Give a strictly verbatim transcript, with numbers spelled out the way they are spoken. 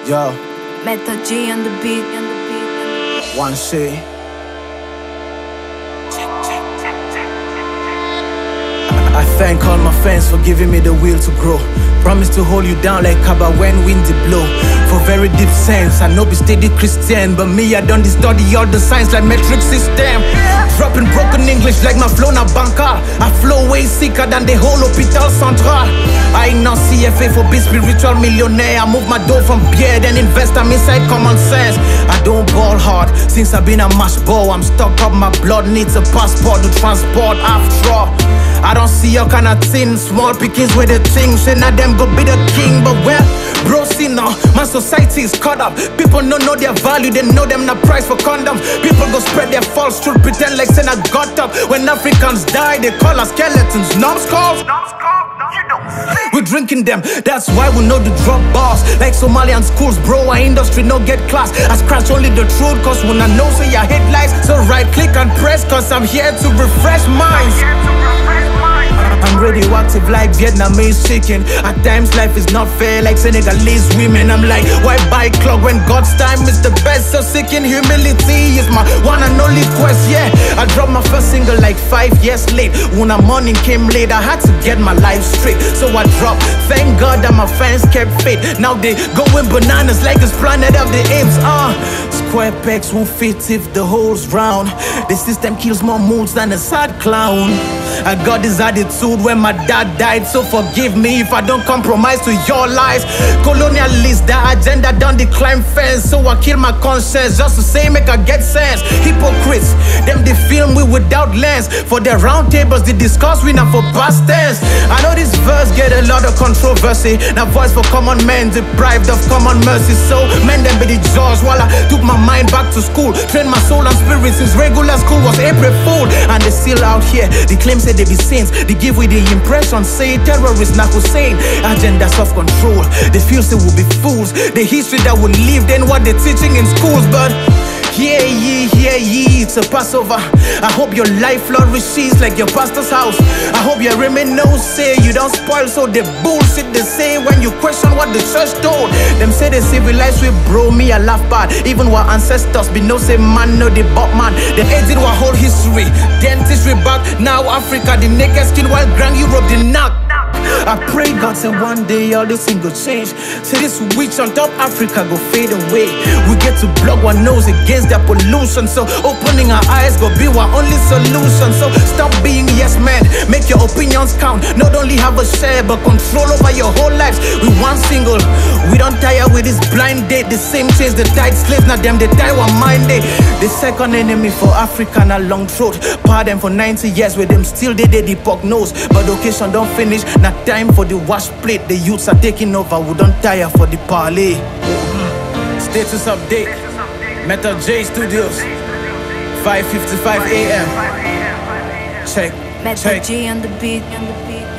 Yo, Method G on the beat, on the beat. one C. I thank all my fans for giving me the will to grow. Promise to hold you down like Kaba when windy blow. For very deep sense, I know be steady Christian, but me I done this study all the signs like metric system. Dropping broken English like my flow na banca. I flow way sicker than the whole Hospital Central. I ain't no C F A for be spiritual millionaire. I move my dough from beer then invest I'm inside common sense. I don't ball hard since I've been a mash ball. I'm stuck up, my blood needs a passport to transport after all. I don't see your kind of thing, small pickings with the things, say now them go be the king. But well, bro, see now, my society is caught up. People don't know their value, they know them not price for condoms. People go spread their false truth, pretend like saying I got up. When Africans die, they call us skeletons, numbskulls. We're drinking them, that's why we know the drop bars. Like Somalian schools, bro, our industry no get class. I scratch only the truth, cause when I know say your headlights. So right click and press, cause I'm here to refresh minds. I'm radioactive like Vietnamese chicken. At times life is not fair like Senegalese women. I'm like, why buy clock when God's time is the best? So seeking humility is my one and only quest, yeah. I dropped my first single like five years late. When the morning came late, I had to get my life straight. So I dropped, thank God that my fans kept faith. Now they going bananas like it's Planet of the Apes. Uh, square pegs won't fit if the hole's round. The system kills more moods than a sad clown. I got this attitude when my dad died, so forgive me if I don't compromise to your lies. Colonialist, the agenda done decline fence, so I kill my conscience just to say make I get sense. Hypocrites, them they film we without lens. For their round tables they discuss we not for past tense. I know this verse get a lot of controversy. Now voice for common men deprived of common mercy. So men them be the judge while I took my mind back to school. Train my soul and spirit since regular school was April Fool. And they still out here, the claim say they be saints. They give with the impression say terrorists not Hussein. Agendas of control, they feel say we'll be fools. The history that will live than what they're teaching in schools. But hear ye, hear ye, it's a Passover. I hope your life flourishes like your pastor's house. I hope your remain no say you don't spoil. So the bullshit they say when you question what the church told. Them say they civilize with bro, me I laugh bad. Even what ancestors be no say man no the but man. They edited our whole history, dentistry back. Now Africa the naked skin while Grand Europe the knock. I pray God say one day all this thing go change. Say this witch on top Africa go fade away. We get to block our nose against that pollution. So opening our eyes go be our only solution. So stop being yes man, make your opinions count. Not only have a share but control over your whole lives. We one single, we don't tire with this blind date. The same chains the tied slaves, now them they tie one mind day. The second enemy for Africa na long throat. Pardon for ninety years with them still they they the pork nose. But the occasion don't finish. Now time for the wash plate, the youths are taking over. We don't tire for the parlay. Status update, Method J Studios, five fifty-five a m Check, Method check. G on the beat, on the beat.